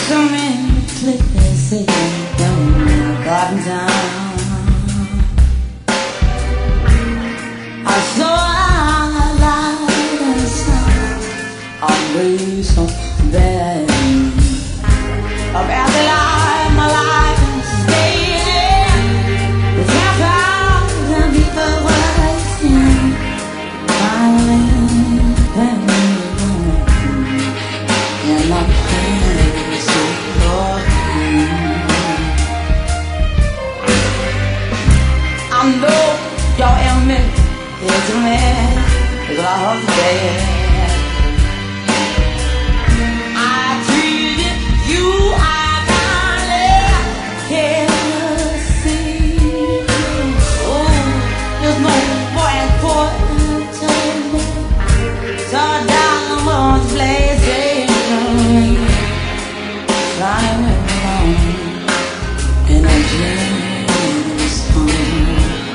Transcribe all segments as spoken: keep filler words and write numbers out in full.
so many places down in the garden town. I saw a light and sound always so bad. About the life, my life is staying with my thousand people waiting. Finally, and my pain so broken. I know y'all enemy is a man, is what I heard today. I treated you, I kindly can't see. Oh, there's no more important to me. So down on the place, flying along in a dream's home.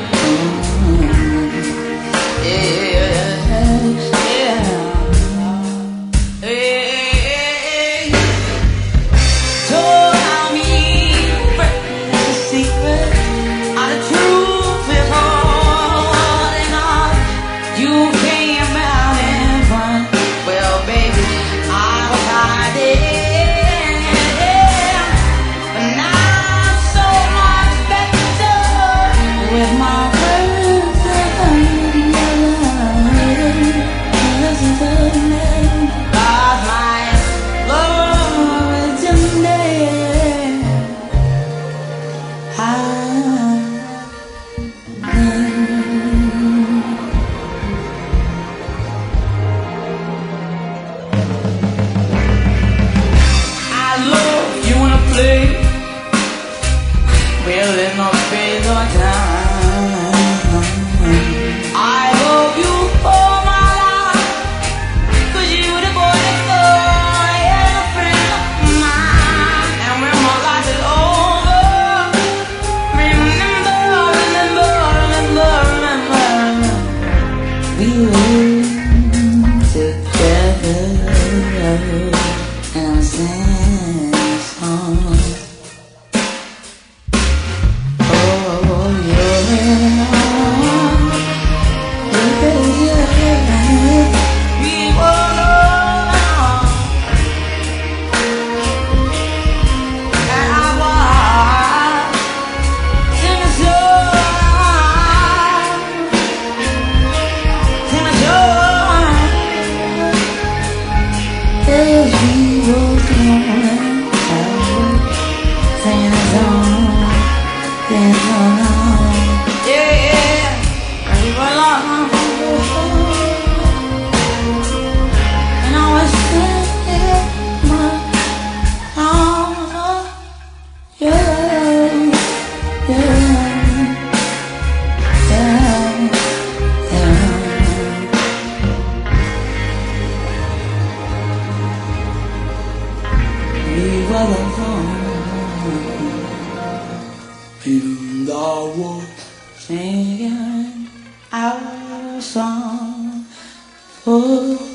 Well, there's no space or time. I hope you all my life, 'cause you the boy next door, and a friend of mine. And when my life is over, remember, remember, remember, remember, we were together, and I'm singing a song. And I was singing our song for